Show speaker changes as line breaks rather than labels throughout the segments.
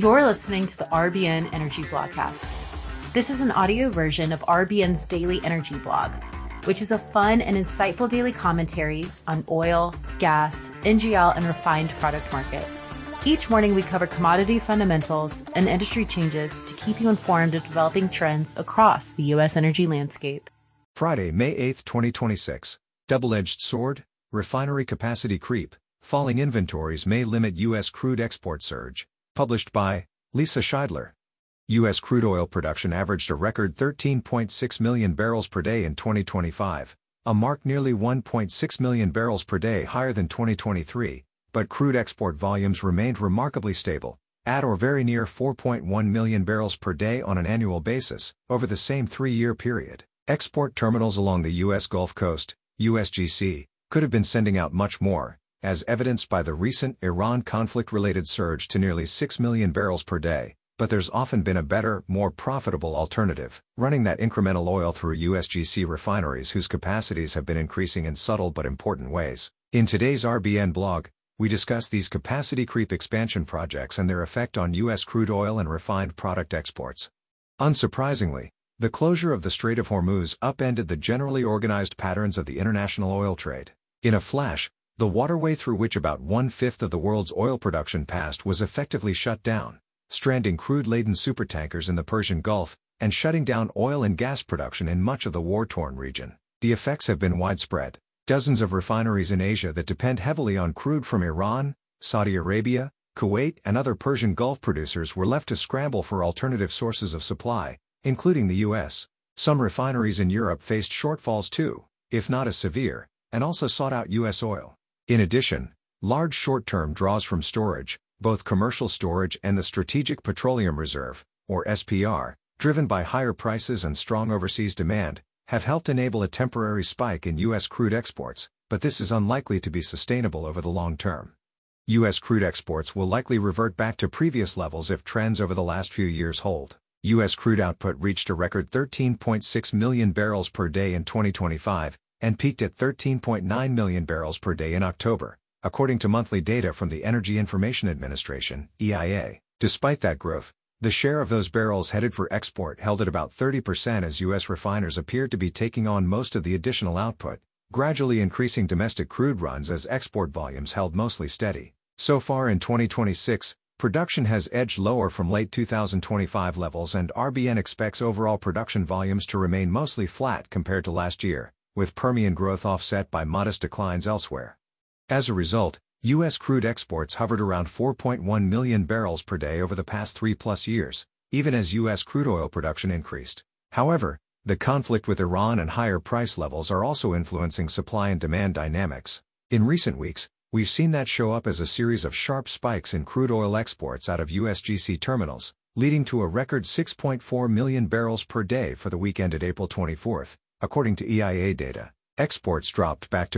You're listening to the RBN Energy Blogcast. This is an audio version of RBN's daily energy blog, which is a fun and insightful daily commentary on oil, gas, NGL, and refined product markets. Each morning, we cover commodity fundamentals and industry changes to keep you informed of developing trends across the U.S. energy landscape.
Friday, May 8, 2026. Double-edged sword, refinery capacity creep, falling inventories may limit U.S. crude export surge. Published by Lisa Scheidler. U.S. crude oil production averaged a record 13.6 million barrels per day in 2025, a mark nearly 1.6 million barrels per day higher than 2023, but crude export volumes remained remarkably stable, at or very near 4.1 million barrels per day on an annual basis, over the same three-year period. Export terminals along the U.S. Gulf Coast, USGC, could have been sending out much more, as evidenced by the recent Iran conflict-related surge to nearly 6 million barrels per day, but there's often been a better, more profitable alternative, running that incremental oil through USGC refineries whose capacities have been increasing in subtle but important ways. In today's RBN blog, we discuss these capacity creep expansion projects and their effect on U.S. crude oil and refined product exports. Unsurprisingly, the closure of the Strait of Hormuz upended the generally organized patterns of the international oil trade. In a flash, the waterway through which about one-fifth of the world's oil production passed was effectively shut down, stranding crude-laden supertankers in the Persian Gulf, and shutting down oil and gas production in much of the war-torn region. The effects have been widespread. Dozens of refineries in Asia that depend heavily on crude from Iran, Saudi Arabia, Kuwait, and other Persian Gulf producers were left to scramble for alternative sources of supply, including the U.S. Some refineries in Europe faced shortfalls too, if not as severe, and also sought out U.S. oil. In addition, large short-term draws from storage, both commercial storage and the Strategic Petroleum Reserve, or SPR, driven by higher prices and strong overseas demand, have helped enable a temporary spike in U.S. crude exports, but this is unlikely to be sustainable over the long term. U.S. crude exports will likely revert back to previous levels if trends over the last few years hold. U.S. crude output reached a record 13.6 million barrels per day in 2025, and peaked at 13.9 million barrels per day in October, according to monthly data from the Energy Information Administration, EIA. Despite that growth, the share of those barrels headed for export held at about 30% as U.S. refiners appeared to be taking on most of the additional output, gradually increasing domestic crude runs as export volumes held mostly steady. So far in 2026, production has edged lower from late 2025 levels, and RBN expects overall production volumes to remain mostly flat compared to last year, with Permian growth offset by modest declines elsewhere. As a result, U.S. crude exports hovered around 4.1 million barrels per day over the past 3+ years, even as U.S. crude oil production increased. However, the conflict with Iran and higher price levels are also influencing supply and demand dynamics. In recent weeks, we've seen that show up as a series of sharp spikes in crude oil exports out of USGC terminals, leading to a record 6.4 million barrels per day for the week ended April 24. According to EIA data, exports dropped back to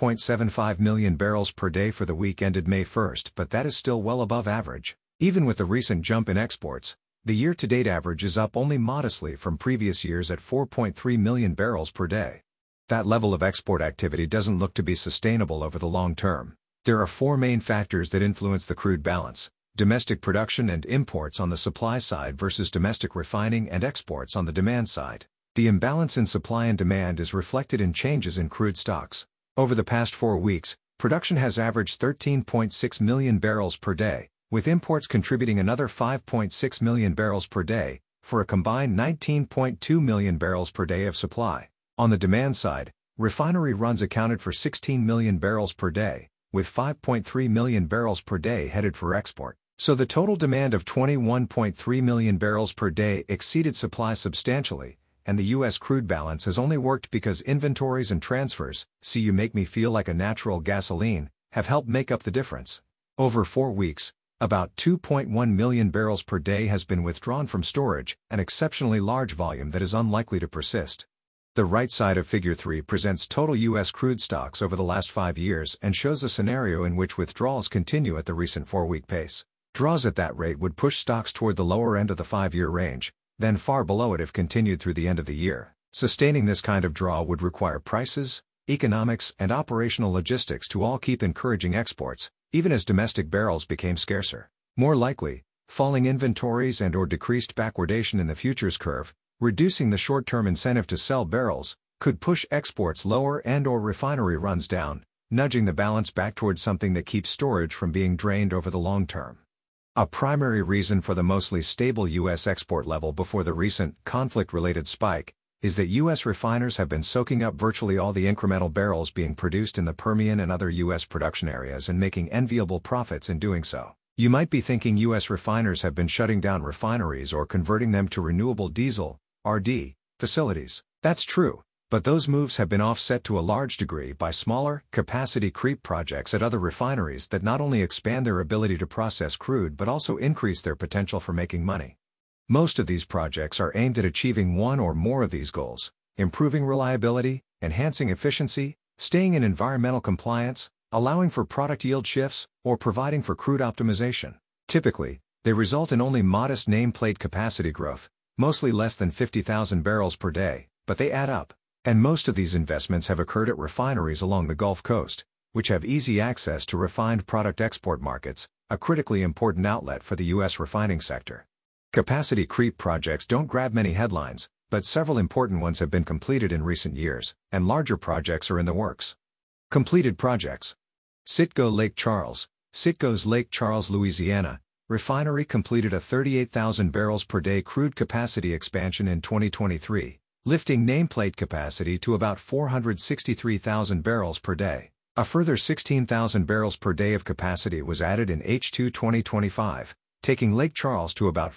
4.75 million barrels per day for the week ended May 1, but that is still well above average. Even with the recent jump in exports, the year-to-date average is up only modestly from previous years at 4.3 million barrels per day. That level of export activity doesn't look to be sustainable over the long term. There are four main factors that influence the crude balance: domestic production and imports on the supply side versus domestic refining and exports on the demand side. The imbalance in supply and demand is reflected in changes in crude stocks. Over the past 4 weeks, production has averaged 13.6 million barrels per day, with imports contributing another 5.6 million barrels per day, for a combined 19.2 million barrels per day of supply. On the demand side, refinery runs accounted for 16 million barrels per day, with 5.3 million barrels per day headed for export. So the total demand of 21.3 million barrels per day exceeded supply substantially, and the U.S. crude balance has only worked because inventories and transfers, see you make me feel like a natural gasoline, have helped make up the difference. Over 4 weeks, about 2.1 million barrels per day has been withdrawn from storage, an exceptionally large volume that is unlikely to persist. The right side of Figure 3 presents total U.S. crude stocks over the last 5 years and shows a scenario in which withdrawals continue at the recent 4-week pace. Draws at that rate would push stocks toward the lower end of the 5-year range, then far below it if continued through the end of the year. Sustaining this kind of draw would require prices, economics, and operational logistics to all keep encouraging exports, even as domestic barrels became scarcer. More likely, falling inventories and/or decreased backwardation in the futures curve, reducing the short-term incentive to sell barrels, could push exports lower and/or refinery runs down, nudging the balance back towards something that keeps storage from being drained over the long term. A primary reason for the mostly stable U.S. export level before the recent conflict-related spike is that U.S. refiners have been soaking up virtually all the incremental barrels being produced in the Permian and other U.S. production areas and making enviable profits in doing so. You might be thinking U.S. refiners have been shutting down refineries or converting them to renewable diesel, RD, facilities. That's true, but those moves have been offset to a large degree by smaller, capacity creep projects at other refineries that not only expand their ability to process crude but also increase their potential for making money. Most of these projects are aimed at achieving one or more of these goals: improving reliability, enhancing efficiency, staying in environmental compliance, allowing for product yield shifts, or providing for crude optimization. Typically, they result in only modest nameplate capacity growth, mostly less than 50,000 barrels per day, but they add up. And most of these investments have occurred at refineries along the Gulf Coast, which have easy access to refined product export markets, a critically important outlet for the U.S. refining sector. Capacity creep projects don't grab many headlines, but several important ones have been completed in recent years, and larger projects are in the works. Completed projects. Citgo Lake Charles. Citgo's Lake Charles, Louisiana refinery completed a 38,000 barrels per day crude capacity expansion in 2023, lifting nameplate capacity to about 463,000 barrels per day. A further 16,000 barrels per day of capacity was added in H2 2025, taking Lake Charles to about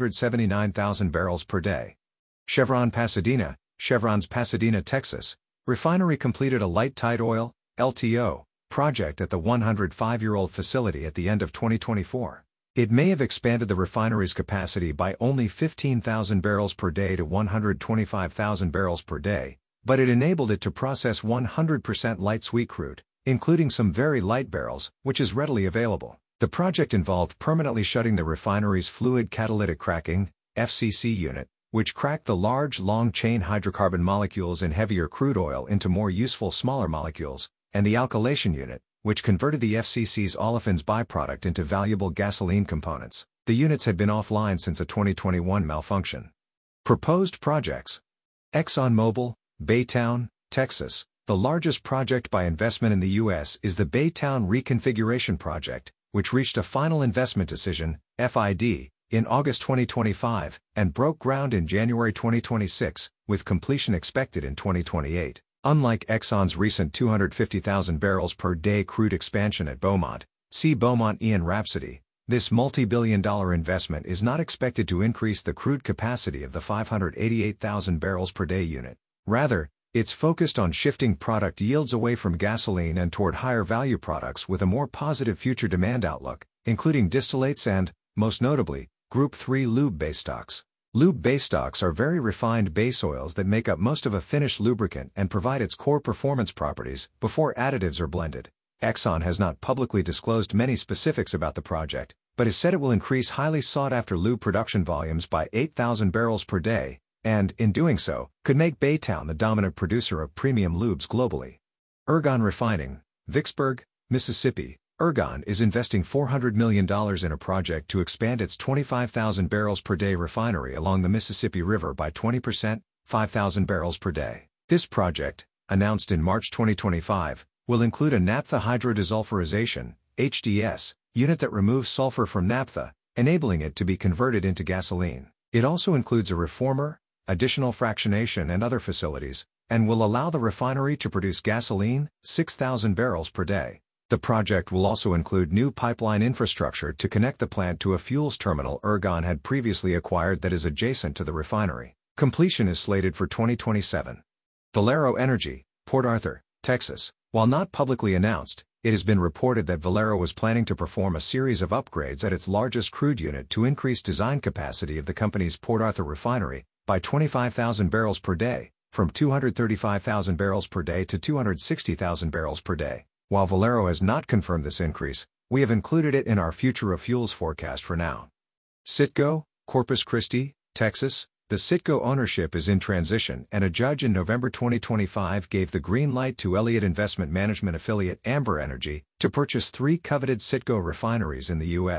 479,000 barrels per day. Chevron Pasadena. Chevron's Pasadena, Texas refinery completed a light tight oil, LTO, project at the 105-year-old facility at the end of 2024. It may have expanded the refinery's capacity by only 15,000 barrels per day to 125,000 barrels per day, but it enabled it to process 100% light sweet crude, including some very light barrels, which is readily available. The project involved permanently shutting the refinery's fluid catalytic cracking, FCC unit, which cracked the large long-chain hydrocarbon molecules in heavier crude oil into more useful smaller molecules, and the alkylation unit, which converted the FCC's olefins byproduct into valuable gasoline components. The units had been offline since a 2021 malfunction. Proposed projects. ExxonMobil, Baytown, Texas. The largest project by investment in the U.S. is the Baytown Reconfiguration Project, which reached a final investment decision, FID, in August 2025, and broke ground in January 2026, with completion expected in 2028. Unlike Exxon's recent 250,000 barrels per day crude expansion at Beaumont, see Beaumont Ian Rhapsody, this multi-billion-dollar investment is not expected to increase the crude capacity of the 588,000 barrels per day unit. Rather, it's focused on shifting product yields away from gasoline and toward higher value products with a more positive future demand outlook, including distillates and, most notably, Group 3 lube base stocks. Lube base stocks are very refined base oils that make up most of a finished lubricant and provide its core performance properties before additives are blended. Exxon has not publicly disclosed many specifics about the project, but has said it will increase highly sought-after lube production volumes by 8,000 barrels per day, and, in doing so, could make Baytown the dominant producer of premium lubes globally. Ergon Refining, Vicksburg, Mississippi. Ergon is investing $400 million in a project to expand its 25,000 barrels per day refinery along the Mississippi River by 20%, 5,000 barrels per day. This project, announced in March 2025, will include a naphtha hydrodesulfurization, HDS, unit that removes sulfur from naphtha, enabling it to be converted into gasoline. It also includes a reformer, additional fractionation and other facilities, and will allow the refinery to produce gasoline, 6,000 barrels per day. The project will also include new pipeline infrastructure to connect the plant to a fuels terminal Ergon had previously acquired that is adjacent to the refinery. Completion is slated for 2027. Valero Energy, Port Arthur, Texas. While not publicly announced, it has been reported that Valero was planning to perform a series of upgrades at its largest crude unit to increase design capacity of the company's Port Arthur refinery by 25,000 barrels per day, from 235,000 barrels per day to 260,000 barrels per day. While Valero has not confirmed this increase, we have included it in our Future of Fuels forecast for now. Citgo, Corpus Christi, Texas. The Citgo ownership is in transition, and a judge in November 2025 gave the green light to Elliott Investment Management affiliate Amber Energy to purchase 3 coveted Citgo refineries in the U.S.,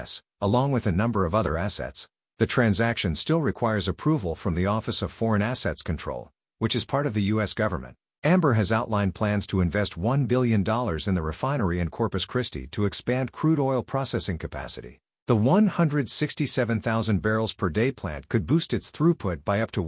along with a number of other assets. The transaction still requires approval from the Office of Foreign Assets Control, which is part of the U.S. government. Amber has outlined plans to invest $1 billion in the refinery in Corpus Christi to expand crude oil processing capacity. The 167,000 barrels per day plant could boost its throughput by up to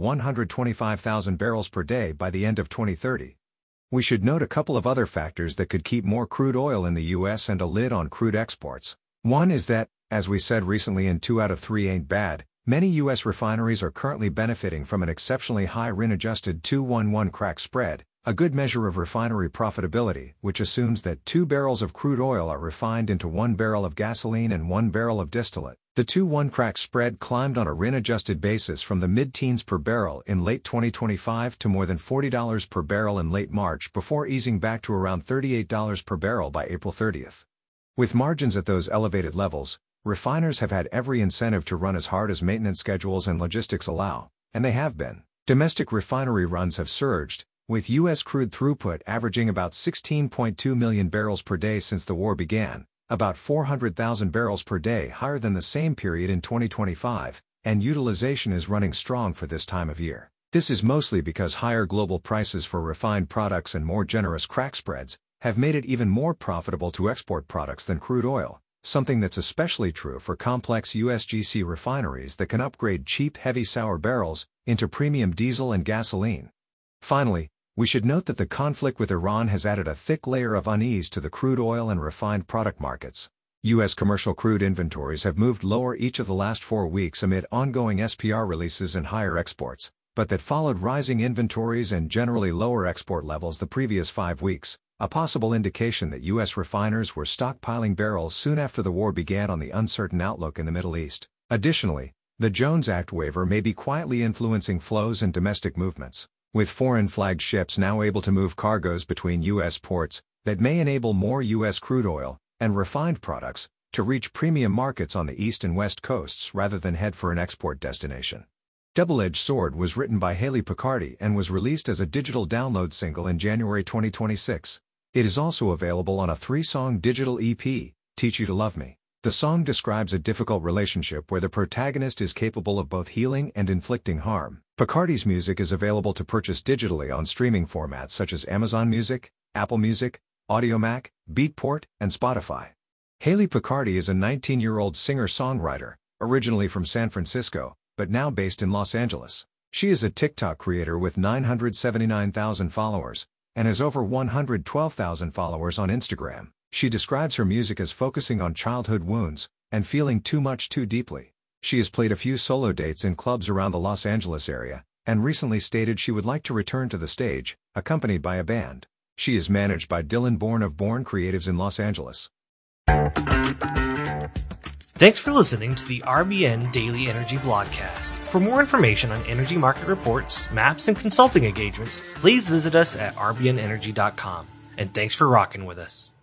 125,000 barrels per day by the end of 2030. We should note a couple of other factors that could keep more crude oil in the U.S. and a lid on crude exports. One is that, as we said recently in 2 out of 3 ain't bad, many U.S. refineries are currently benefiting from an exceptionally high RIN-adjusted 2-1-1 crack spread, a good measure of refinery profitability, which assumes that 2 barrels of crude oil are refined into 1 barrel of gasoline and 1 barrel of distillate. The 2-1 crack spread climbed on a RIN-adjusted basis from the mid-teens per barrel in late 2025 to more than $40 per barrel in late March before easing back to around $38 per barrel by April 30th. With margins at those elevated levels, refiners have had every incentive to run as hard as maintenance schedules and logistics allow, and they have been. Domestic refinery runs have surged, with U.S. crude throughput averaging about 16.2 million barrels per day since the war began, about 400,000 barrels per day higher than the same period in 2025, and utilization is running strong for this time of year. This is mostly because higher global prices for refined products and more generous crack spreads have made it even more profitable to export products than crude oil, something that's especially true for complex USGC refineries that can upgrade cheap heavy sour barrels into premium diesel and gasoline. Finally, we should note that the conflict with Iran has added a thick layer of unease to the crude oil and refined product markets. U.S. commercial crude inventories have moved lower each of the last 4 weeks amid ongoing SPR releases and higher exports, but that followed rising inventories and generally lower export levels the previous 5 weeks, a possible indication that U.S. refiners were stockpiling barrels soon after the war began on the uncertain outlook in the Middle East. Additionally, the Jones Act waiver may be quietly influencing flows and domestic movements, with foreign-flagged ships now able to move cargoes between U.S. ports that may enable more U.S. crude oil and refined products to reach premium markets on the east and west coasts rather than head for an export destination. Double-Edged Sword was written by Haley Picardi and was released as a digital download single in January 2026. It is also available on a 3-song digital EP, Teach You to Love Me. The song describes a difficult relationship where the protagonist is capable of both healing and inflicting harm. Picardi's music is available to purchase digitally on streaming formats such as Amazon Music, Apple Music, Audiomack, Beatport, and Spotify. Haley Picardi is a 19-year-old singer-songwriter, originally from San Francisco, but now based in Los Angeles. She is a TikTok creator with 979,000 followers, and has over 112,000 followers on Instagram. She describes her music as focusing on childhood wounds and feeling too much too deeply. She has played a few solo dates in clubs around the Los Angeles area, and recently stated she would like to return to the stage, accompanied by a band. She is managed by Dylan Bourne of Bourne Creatives in Los Angeles.
Thanks for listening to the RBN Daily Energy Blogcast. For more information on energy market reports, maps, and consulting engagements, please visit us at rbnenergy.com. And thanks for rocking with us.